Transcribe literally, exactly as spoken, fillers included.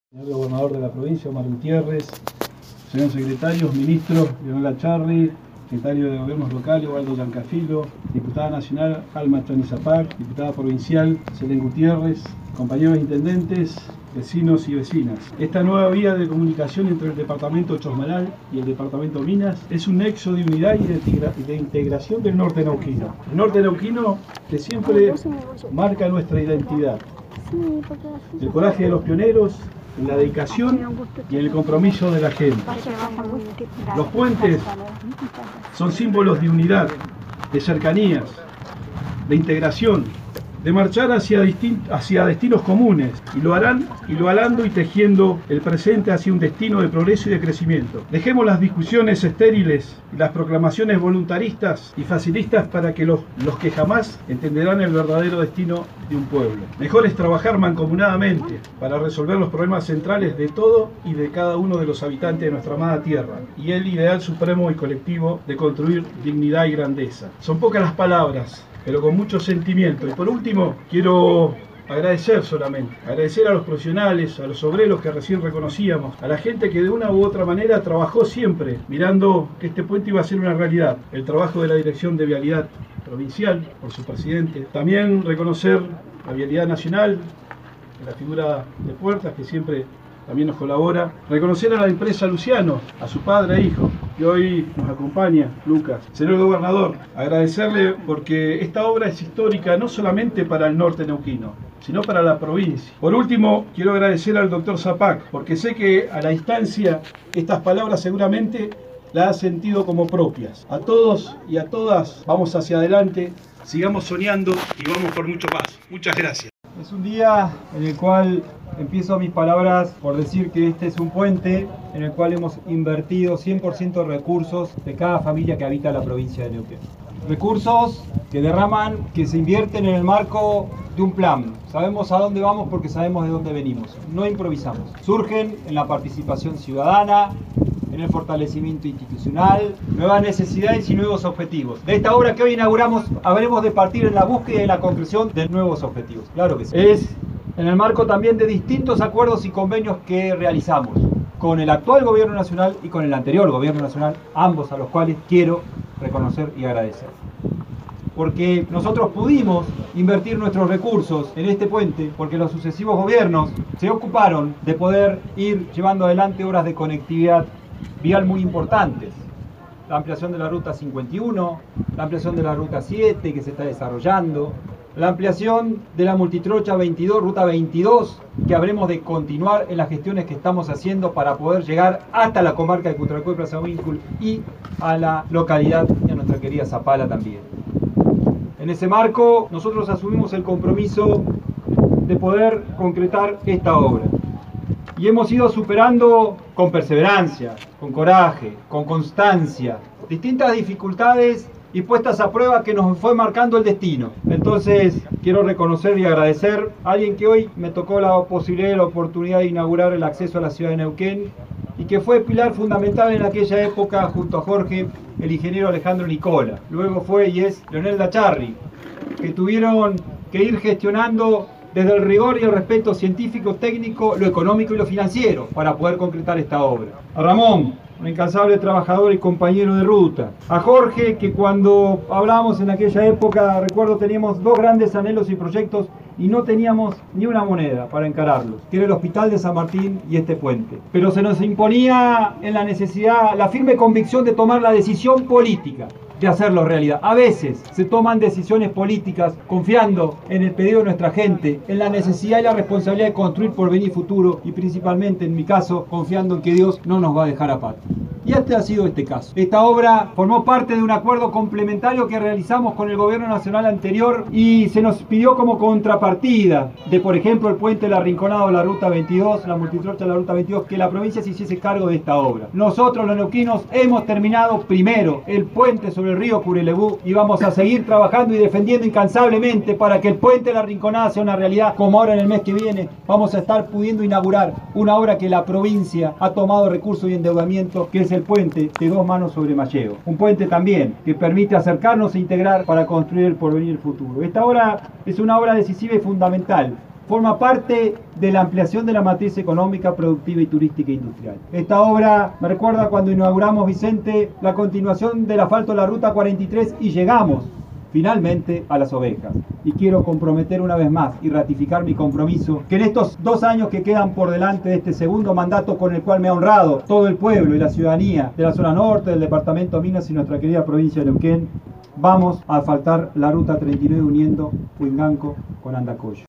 Señor Gobernador de la provincia, Omar Gutiérrez, señores secretarios, ministros, Leonel Acharri, secretario de Gobiernos Locales, Waldo Giancafilo, diputada nacional, Alma Chani Zapac, diputada provincial, Selén Gutiérrez, compañeros intendentes, vecinos y vecinas. Esta nueva vía de comunicación entre el departamento Chosmalal y el departamento Minas es un nexo de unidad y de, integra de integración del norte neuquino. El norte neuquino que siempre marca nuestra identidad. El coraje de los pioneros, en la dedicación y en el compromiso de la gente. Los puentes son símbolos de unidad, de cercanías, de integración, de marchar hacia, hacia destinos comunes, y lo harán y lo halando y tejiendo el presente hacia un destino de progreso y de crecimiento. Dejemos las discusiones estériles y las proclamaciones voluntaristas y facilistas para que los, los que jamás entenderán el verdadero destino de un pueblo. Mejor es trabajar mancomunadamente para resolver los problemas centrales de todo y de cada uno de los habitantes de nuestra amada tierra, y el ideal supremo y colectivo de construir dignidad y grandeza. Son pocas las palabras, pero con mucho sentimiento. Y por último, quiero agradecer solamente, agradecer a los profesionales, a los obreros que recién reconocíamos, a la gente que de una u otra manera trabajó siempre, mirando que este puente iba a ser una realidad. El trabajo de la Dirección de Vialidad Provincial, por su presidente. También reconocer la Vialidad Nacional, la figura de Puertas, que siempre también nos colabora. Reconocer a la empresa Luciano, a su padre e hijo, que hoy nos acompaña, Lucas. Señor Gobernador, agradecerle porque esta obra es histórica no solamente para el norte neuquino, sino para la provincia. Por último, quiero agradecer al doctor Zapac, porque sé que a la distancia estas palabras seguramente las ha sentido como propias. A todos y a todas, vamos hacia adelante, sigamos soñando y vamos por mucho más. Muchas gracias. Es un día en el cual empiezo mis palabras por decir que este es un puente en el cual hemos invertido cien por ciento de recursos de cada familia que habita la provincia de Neuquén. Recursos que derraman, que se invierten en el marco de un plan. Sabemos a dónde vamos porque sabemos de dónde venimos. No improvisamos. Surgen en la participación ciudadana, en el fortalecimiento institucional, nuevas necesidades y nuevos objetivos. De esta obra que hoy inauguramos, habremos de partir en la búsqueda y la concreción de nuevos objetivos. Claro que sí. Es en el marco también de distintos acuerdos y convenios que realizamos con el actual Gobierno Nacional y con el anterior Gobierno Nacional, ambos a los cuales quiero reconocer y agradecer. Porque nosotros pudimos invertir nuestros recursos en este puente porque los sucesivos gobiernos se ocuparon de poder ir llevando adelante obras de conectividad vial muy importantes. La ampliación de la ruta cincuenta y uno, la ampliación de la ruta siete que se está desarrollando, la ampliación de la multitrocha veintidós, ruta veintidós, que habremos de continuar en las gestiones que estamos haciendo para poder llegar hasta la comarca de Cutralcó y Plaza Huíncul y a la localidad y a nuestra querida Zapala también. En ese marco, nosotros asumimos el compromiso de poder concretar esta obra. Y hemos ido superando con perseverancia, con coraje, con constancia, distintas dificultades y puestas a prueba que nos fue marcando el destino. Entonces, quiero reconocer y agradecer a alguien que hoy me tocó la posibilidad y la oportunidad de inaugurar el acceso a la ciudad de Neuquén y que fue pilar fundamental en aquella época junto a Jorge, el ingeniero Alejandro Nicola. Luego fue y es Leonel Acharri, que tuvieron que ir gestionando desde el rigor y el respeto científico, técnico, lo económico y lo financiero para poder concretar esta obra. A Ramón, un incansable trabajador y compañero de ruta. A Jorge, que cuando hablábamos en aquella época, recuerdo, teníamos dos grandes anhelos y proyectos y no teníamos ni una moneda para encararlos, que era el Hospital de San Martín y este puente. Pero se nos imponía en la necesidad, la firme convicción de tomar la decisión política de hacerlo realidad. A veces se toman decisiones políticas confiando en el pedido de nuestra gente, en la necesidad y la responsabilidad de construir porvenir futuro y principalmente, en mi caso, confiando en que Dios no nos va a dejar a pata. Y este ha sido este caso. Esta obra formó parte de un acuerdo complementario que realizamos con el Gobierno Nacional anterior y se nos pidió como contrapartida de, por ejemplo, el puente del Arrinconado de la Ruta veintidós, la multitrocha de la Ruta veintidós, que la provincia se hiciese cargo de esta obra. Nosotros, los neuquinos, hemos terminado primero el puente sobre el río Curelebú y vamos a seguir trabajando y defendiendo incansablemente para que el puente de la Arrinconada sea una realidad, como ahora en el mes que viene vamos a estar pudiendo inaugurar una obra que la provincia ha tomado recursos y endeudamiento, que es el puente de Dos Manos sobre Malleo. Un puente también que permite acercarnos e integrar para construir el porvenir futuro. Esta obra es una obra decisiva y fundamental forma parte de la ampliación de la matriz económica, productiva y turística e industrial. Esta obra me recuerda cuando inauguramos, Vicente, la continuación del asfalto de la Ruta cuarenta y tres y llegamos finalmente a las ovejas. Y quiero comprometer una vez más y ratificar mi compromiso que en estos dos años que quedan por delante de este segundo mandato con el cual me ha honrado todo el pueblo y la ciudadanía de la zona norte, del departamento Minas y nuestra querida provincia de Neuquén, vamos a asfaltar la Ruta treinta y nueve uniendo Huinganco con Andacollo.